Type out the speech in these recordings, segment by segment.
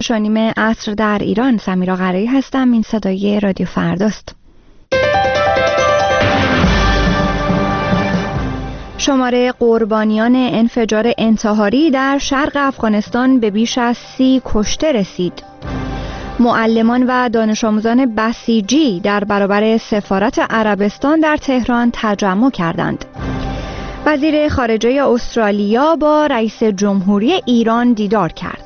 6:30 عصر در ایران. سمیرا قرایی هستم. این صدای رادیو فرداست. شماره قربانیان انفجار انتحاری در شرق افغانستان به بیش از 30 کشته رسید. معلمان و دانش آموزان بسیجی در برابر سفارت عربستان در تهران تجمع کردند. وزیر خارجه استرالیا با رئیس جمهوری ایران دیدار کرد.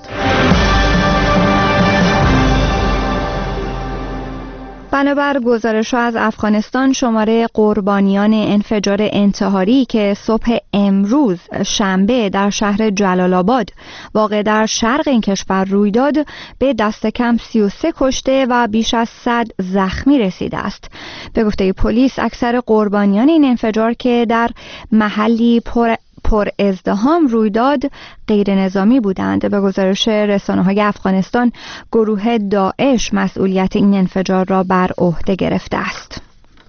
بنابر گزارش‌ها از افغانستان، شماره قربانیان انفجار انتحاری که صبح امروز شنبه در شهر جلال آباد واقع در شرق این کشور روی داد به دست کم 33 کشته و بیش از 100 زخمی رسیده است. به گفته پلیس، اکثر قربانیان این انفجار که در محلی پر ازدحام روی داد غیر نظامی بودند. به گزارش رسانه‌های افغانستان، گروه داعش مسئولیت این انفجار را بر عهده گرفته است.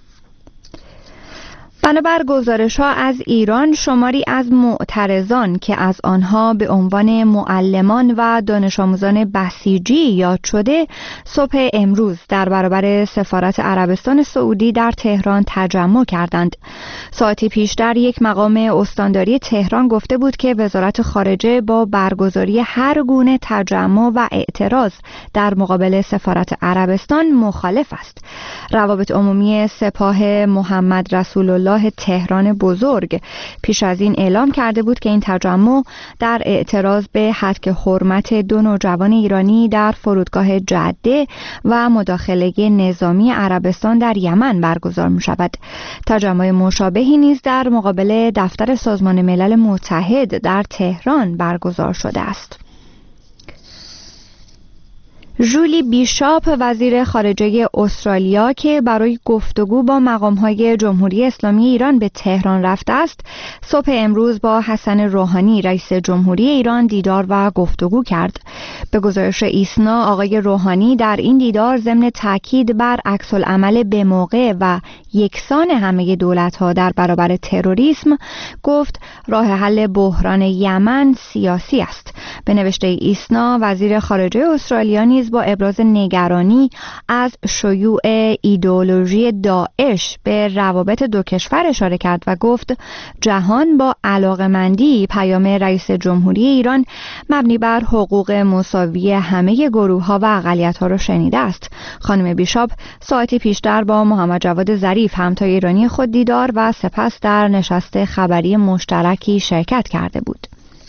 بنابر گزارش‌ها از ایران، شماری از معترضان که از آنها به عنوان معلمان و دانش آموزان بسیجی یاد شده، صبح امروز در برابر سفارت عربستان سعودی در تهران تجمع کردند. ساعتی پیشتر یک مقام استانداری تهران گفته بود که وزارت خارجه با برگزاری هر گونه تجمع و اعتراض در مقابل سفارت عربستان مخالف است. روابط عمومی سپاه محمد رسول الله تهران بزرگ پیش از این اعلام کرده بود که این تجمع در اعتراض به هتک حرمت 2 نوجوان ایرانی در فرودگاه جده و مداخله نظامی عربستان در یمن برگزار می شود. تجمع مشابهی نیز در مقابل دفتر سازمان ملل متحد در تهران برگزار شده است. ژولی بیشاپ، وزیر خارجه استرالیا که برای گفتگو با مقام‌های جمهوری اسلامی ایران به تهران رفته است، صبح امروز با حسن روحانی رئیس جمهوری ایران دیدار و گفتگو کرد. به گزارش ایسنا، آقای روحانی در این دیدار ضمن تاکید بر عکس‌العمل به موقع و یکسان همه دولت‌ها در برابر تروریسم گفت راه حل بحران یمن سیاسی است. به نوشته ایسنا، وزیر خارجه استرالیا نیز با ابراز نگرانی از شیوع ایدئولوژی داعش به روابط دو کشور اشاره کرد و گفت جهان با علاقه‌مندی پیام رئیس جمهوری ایران مبنی بر حقوق مساوی همه گروه‌ها و اقلیت‌ها را شنیده است. خانم بیشاپ ساعتی پیشتر با محمد جواد ظریف همتای ایرانی خود دیدار و سپس در نشست خبری مشترکی شرکت کرده بود.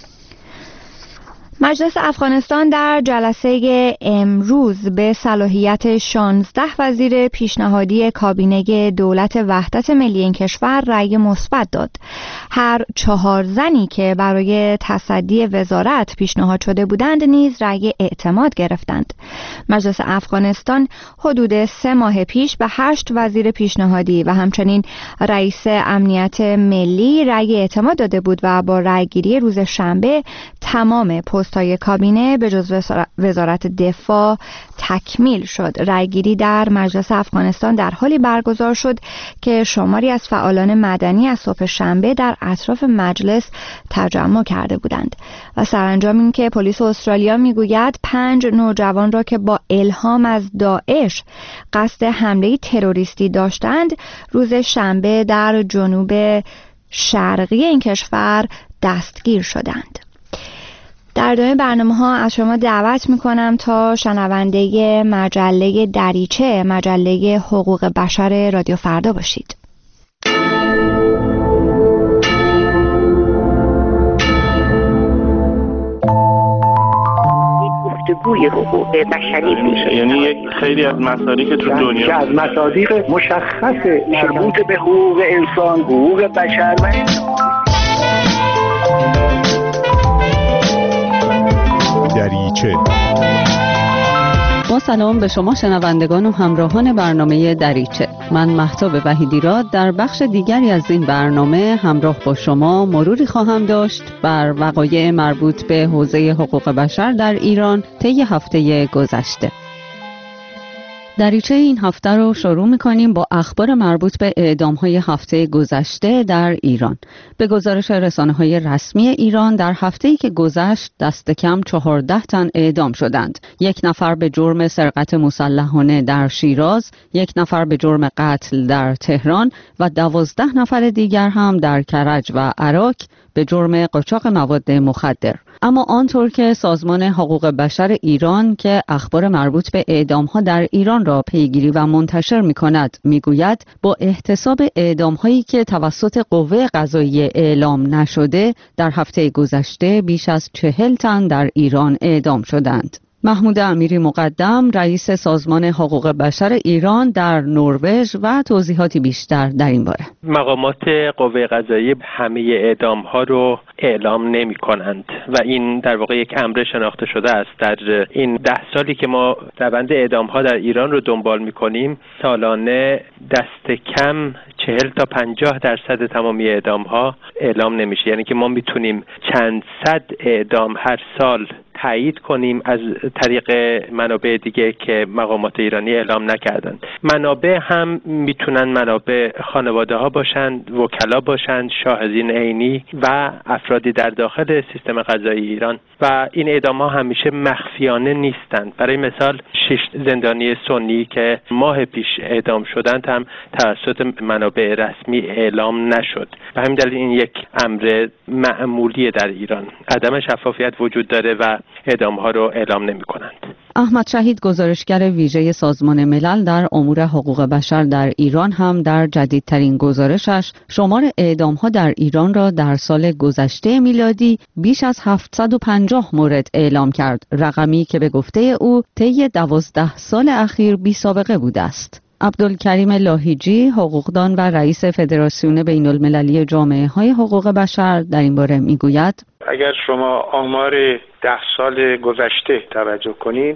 مجلس افغانستان در جلسه امروز به صلاحیت 16 وزیر پیشنهادی کابینه دولت وحدت ملی این کشور رأی مثبت داد. هر 4 زنی که برای تصدی وزارت پیشنهاد شده بودند نیز رأی اعتماد گرفتند. مجلس افغانستان حدود 3 ماه پیش به 8 وزیر پیشنهادی و همچنین رئیس امنیت ملی رأی اعتماد داده بود و با رأیگیری روز شنبه تمام پست‌های کابینه به جز وزارت دفاع تکمیل شد. رأیگیری در مجلس افغانستان در حالی برگزار شد که شماری از فعالان مدنی از صبح شنبه در اطراف مجلس تجمع کرده بودند و سرانجام این که پلیس استرالیا میگوید 5 نوجوان را که با الهام از داعش قصد حمله تروریستی داشتند روز شنبه در جنوب شرقی این کشور دستگیر شدند. در ادامه برنامه‌ها از شما دعوت می‌کنم تا شنونده مجله دریچه، مجله حقوق بشر رادیو فردا باشید. گفتگوی حقوق بشری میشه، یعنی یک خیلی از مصادیق تو دنیا که از مصادیق مشخص مربوط به حقوق انسان، حقوق بشر و دریچه. با سلام به شما شنوندگان و همراهان برنامه دریچه. من مهتاب وحیدی‌راد در بخش دیگری از این برنامه همراه با شما مروری خواهم داشت بر وقایع مربوط به حوزه حقوق بشر در ایران طی هفته گذشته. دریچه این هفته رو شروع می‌کنیم با اخبار مربوط به اعدام‌های هفته گذشته در ایران. به گزارش رسانه‌های رسمی ایران در هفته‌ای که گذشت دست کم 14 تن اعدام شدند. 1 نفر به جرم سرقت مسلحانه در شیراز، 1 نفر به جرم قتل در تهران و 12 نفر دیگر هم در کرج و عراق به جرم قاچاق مواد مخدر. اما آنطور که سازمان حقوق بشر ایران که اخبار مربوط به اعدام‌ها در ایران را پیگیری و منتشر می‌کند می‌گوید با احتساب اعدام‌هایی که توسط قوه قضاییه اعلام نشده در هفته گذشته بیش از 40 تن در ایران اعدام شدند. محمود امیری مقدم رئیس سازمان حقوق بشر ایران در نروژ و توضیحاتی بیشتر در این باره. مقامات قوه قضاییه همه اعدام‌ها رو اعلام نمی‌کنند و این در واقع یک امر شناخته شده است. در این 10 سالی که ما روند اعدام‌ها در ایران رو دنبال می‌کنیم سالانه دست کم 40 تا 50% تمامی اعدام‌ها اعلام نمیشه. یعنی که ما میتونیم چند صد اعدام هر سال تایید کنیم از طریق منابع دیگه که مقامات ایرانی اعلام نکردند. منابع هم میتونن منابع خانواده ها باشند، وکلا باشند، شاهدین عینی و افرادی در داخل سیستم قضایی ایران و این اعدام ها همیشه مخفیانه نیستند. برای مثال 6 زندانی سنی که ماه پیش اعدام شدند هم توسط منابع رسمی اعلام نشد. و همین دلیل این یک امر معمولی در ایران. عدم شفافیت وجود داره و اعدام ها رو اعلام نمی کنند. احمد شهید گزارشگر ویژه سازمان ملل در امور حقوق بشر در ایران هم در جدیدترین گزارشش شمار اعدام ها در ایران را در سال گذشته میلادی بیش از 750 مورد اعلام کرد، رقمی که به گفته او طی 12 سال اخیر بی سابقه بوده است. عبدالکریم لاهیجی حقوقدان و رئیس فدراسیون بین المللی جامعه های حقوق بشر در این باره میگوید اگر شما آمار 10 سال گذشته توجه کنید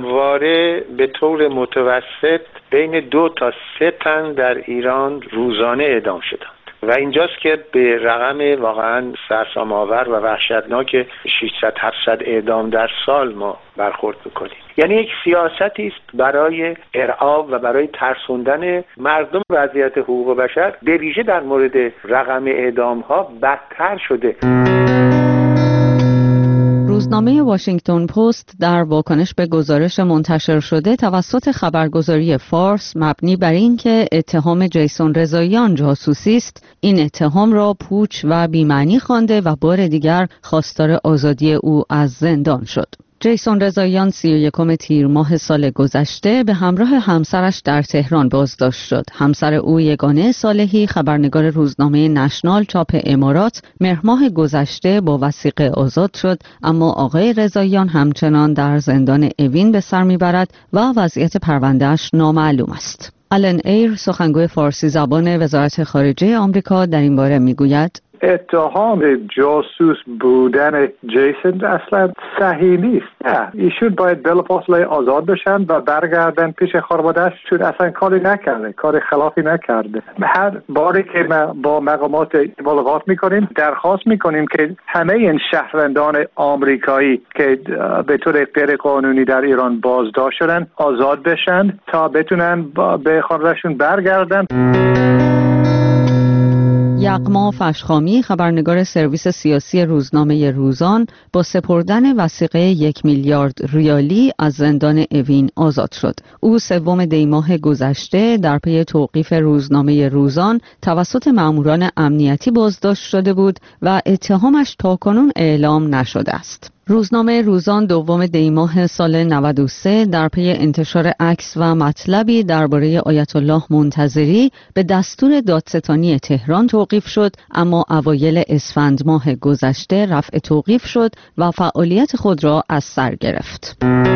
همواره به طور متوسط بین 2 تا 3 تن در ایران روزانه اعدام شدند و اینجاست که به رقم واقعا سرسام‌آور و وحشتناک 600-700 اعدام در سال ما برخورد میکنیم. یعنی یک سیاستی است برای ارعاب و برای ترسوندن مردم. وضعیت حقوق بشر به ویژه در مورد رقم اعدام ها بدتر شده. روزنامه واشنگتن پست در واکنش به گزارش منتشر شده توسط خبرگزاری فارس مبنی بر اینکه اتهام جیسون رضاییان جاسوسی است، این اتهام را پوچ و بی‌معنی خوانده و بار دیگر خواستار آزادی او از زندان شد. جیسون رضاییان 31 تیر ماه سال گذشته به همراه همسرش در تهران بازداشت شد. همسر او یگانه صالحی خبرنگار روزنامه نشنال چاپ امارات مهر ماه گذشته با وثیقه آزاد شد، اما آقای رضاییان همچنان در زندان اوین به سر میبرد و وضعیت پروندهش نامعلوم است. آلن ایر سخنگوی فارسی زبان وزارت خارجه آمریکا در این باره میگوید اتهام جاسوس بودن جیسون اصلا صحیح نیست. ایشون باید بلافاصله آزاد بشن و برگردن پیش خانواده‌اش، چون اصلا کاری نکرده، کار خلافی نکرده. هر باری که ما با مقامات ملاقات میکنیم درخواست میکنیم که همه این شهروندان آمریکایی که به طور غیر قانونی در ایران بازداشت شدن آزاد بشن تا بتونن به خانواده‌شون برگردن. یغما فشخامی خبرنگار سرویس سیاسی روزنامه روزان با سپردن وثیقه 1 میلیارد ریالی از زندان اوین آزاد شد. او 3 دی ماه گذشته در پی توقیف روزنامه روزان توسط ماموران امنیتی بازداشت شده بود و اتهامش تاکنون اعلام نشده است. روزنامه روزان 2 دی ماه سال 93 در پی انتشار عکس و مطلبی درباره آیت الله منتظری به دستور دادستانی تهران توقیف شد، اما اوایل اسفند ماه گذشته رفع توقیف شد و فعالیت خود را از سر گرفت.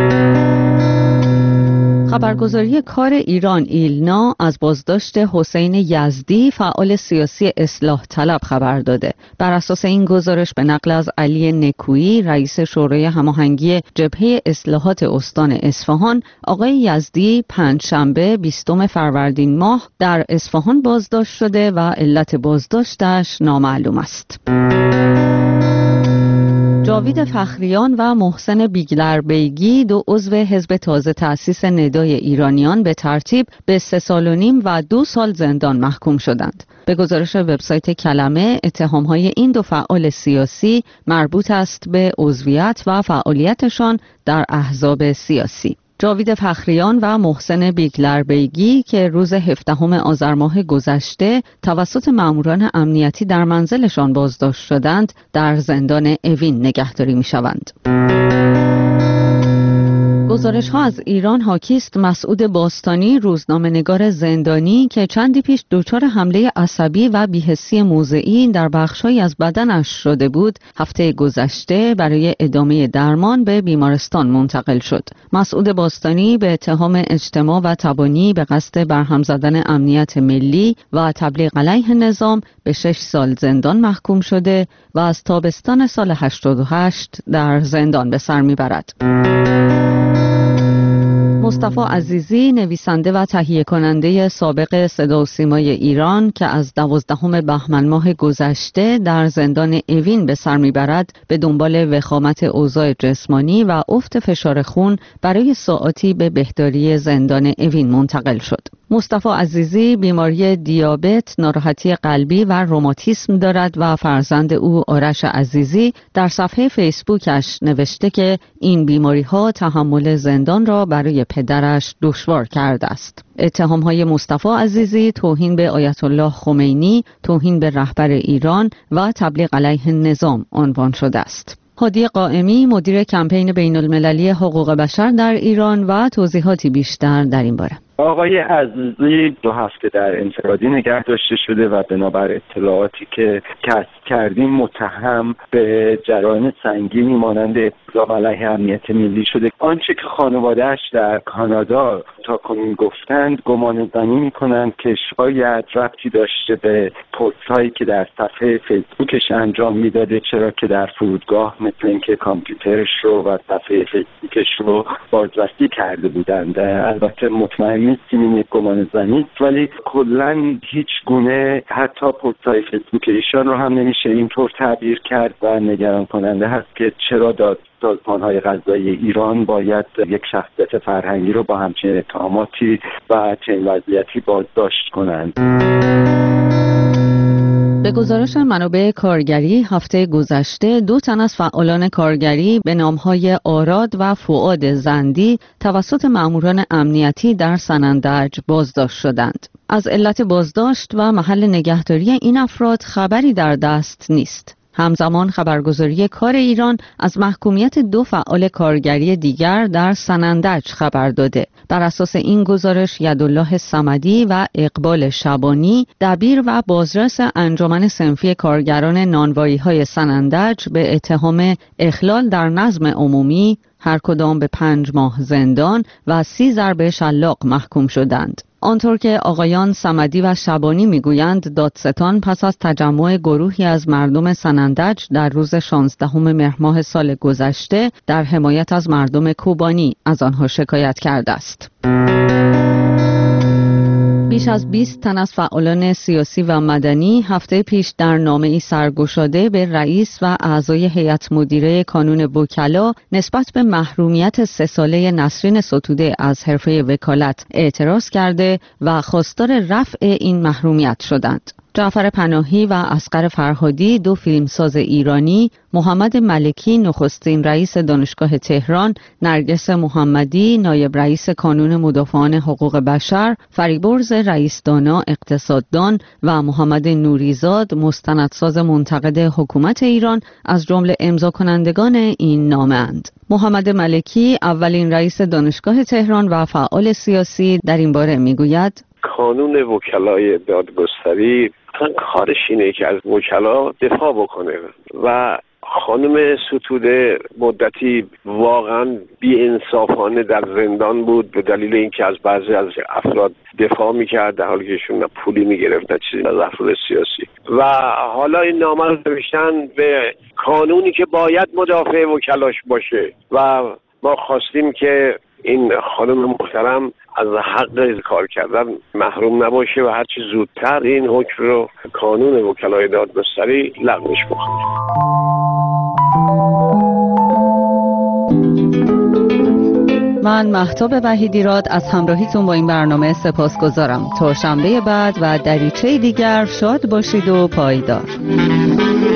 خبرگزاری کار ایران ایلنا از بازداشت حسین یزدی فعال سیاسی اصلاح طلب خبر داده. بر اساس این گزارش به نقل از علی نکویی رئیس شورای هماهنگی جبهه اصلاحات استان اصفهان، آقای یزدی پنجشنبه 20 فروردین ماه در اصفهان بازداشت شده و علت بازداشتش نامعلوم است. جاوید فخریان و محسن بیگلر بیگی، دو عضو حزب تازه تأسیس ندای ایرانیان، به ترتیب به 3.5 سال و 2 سال زندان محکوم شدند. به گزارش وبسایت کلمه، اتهام‌های این دو فعال سیاسی مربوط است به عضویت و فعالیتشان در احزاب سیاسی. جاوید فخریان و محسن بیگلر بیگی که روز 17 آذر ماه گذشته توسط ماموران امنیتی در منزلشان بازداشت شدند، در زندان اوین نگهداری می‌شوند. گزارش‌ها از ایران حاکی است مسعود باستانی، روزنامه‌نگار زندانی که چندی پیش دچار حمله عصبی و بی‌حسی موضعی در بخش‌هایی از بدنش شده بود، هفته گذشته برای ادامه درمان به بیمارستان منتقل شد. مسعود باستانی به اتهام اجتماع و تبانی به قصد برهم زدن امنیت ملی و تبلیغ علیه نظام به 6 سال زندان محکوم شده و از تابستان سال 88 در زندان به سر می‌برد. مصطفی عزیزی، نویسنده و تهیه کننده سابق صدا و سیمای ایران که از 12 بهمن ماه گذشته در زندان اوین به سر میبرد، به دنبال وخامت اوضاع جسمانی و افت فشار خون برای ساعاتی به بهداری زندان اوین منتقل شد. مصطفی عزیزی بیماری دیابت، ناراحتی قلبی و روماتیسم دارد و فرزند او آرش عزیزی در صفحه فیسبوکش نوشته که این بیماری‌ها تحمل زندان را برای پدرش دشوار کرده است. اتهام‌های مصطفی عزیزی توهین به آیت الله خمینی، توهین به رهبر ایران و تبلیغ علیه نظام عنوان شده است. هادی قائمی، مدیر کمپین بین‌المللی حقوق بشر در ایران و توضیحاتی بیشتر در این باره. آقای عزیزی 2 هفته در انفرادی نگه داشته شده و بنابر اطلاعاتی که کسب کردیم متهم به جرایم سنگینی مانند اعتداء علیه امنیت ملی شده. آنچه که خانواده‌اش در کانادا تاکنون گفتند، گمانه‌زنی می‌کنند که شاید ربطی داشته به پست‌هایی که در صفحه فیسبوکش انجام میداده، چرا که در فرودگاه مثل اینکه کامپیوترش رو و صفحه فیسبوکش رو بازرسی کرده بودند. البته مطمئن نیستیم این یک گمانه‌زنی است، ولی کلاً هیچ گونه حتی پست‌های فیسبوک ایشان رو هم نمیشه اینطور تعبیر کرد و نگران کننده هست که چرا سازمان‌های قضایی ایران باید یک شخصیت فرهنگی رو با همچین اتهاماتی و چنین وضعیتی بازداشت کنند. به گزارش منابع کارگری، هفته گذشته 2 تن از فعالان کارگری به نام‌های آراد و فؤاد زندی توسط ماموران امنیتی در سنندج بازداشت شدند. از علت بازداشت و محل نگهداری این افراد خبری در دست نیست. همزمان خبرگزاری کار ایران از محکومیت 2 فعال کارگری دیگر در سنندج خبر داده. بر اساس این گزارش، یدالله صمدی و اقبال شبانی، دبیر و بازرس انجمن صنفی کارگران نانوایی‌های سنندج، به اتهام اخلال در نظم عمومی هر کدام به 5 ماه زندان و 30 ضرب شلاق محکوم شدند. آنطور که آقایان صمدی و شبانی میگویند، دادستان پس از تجمع گروهی از مردم سنندج در روز 16 مهر ماه سال گذشته در حمایت از مردم کوبانی از آنها شکایت کرده است. بیش از 20 تن از فعالان سیاسی و مدنی هفته پیش در نامه‌ای سرگشاده به رئیس و اعضای هیئت مدیره کانون وکلا نسبت به محرومیت 3 ساله نسرین ستوده از حرفه وکالت اعتراض کرده و خواستار رفع این محرومیت شدند. جعفر پناهی و اصغر فرهادی، 2 فیلمساز ایرانی، محمد ملکی، نخستین رئیس دانشگاه تهران، نرگس محمدی، نایب رئیس کانون مدافعان حقوق بشر، فریبرز رئیس دانا اقتصاددان و محمد نوریزاد، مستندساز منتقد حکومت ایران، از جمله امضا کنندگان این نامه اند. محمد ملکی، اولین رئیس دانشگاه تهران و فعال سیاسی، در این باره میگوید: کانون وکلای دادگستری کارش اینه که از وکلا دفاع بکنه و خانم ستوده مدتی واقعا بی‌انصافانه در زندان بود به دلیل اینکه از بعضی از افراد دفاع میکرد در حالی که ایشون نه پولی میگرفت نه چیزی از افراد سیاسی. و حالا این نامه رو نوشتن به کانونی که باید مدافع وکلاش باشه و ما خواستیم که این خانم محترم از حق کار کردن محروم نباشه و هرچی زودتر این حکم رو کانون وکلای دادگستری لغوش بکنه. من مهتاب وحیدیراد از همراهیتون با این برنامه سپاسگزارم. تا شنبه بعد و دریچه دیگر شاد باشید و پایدار.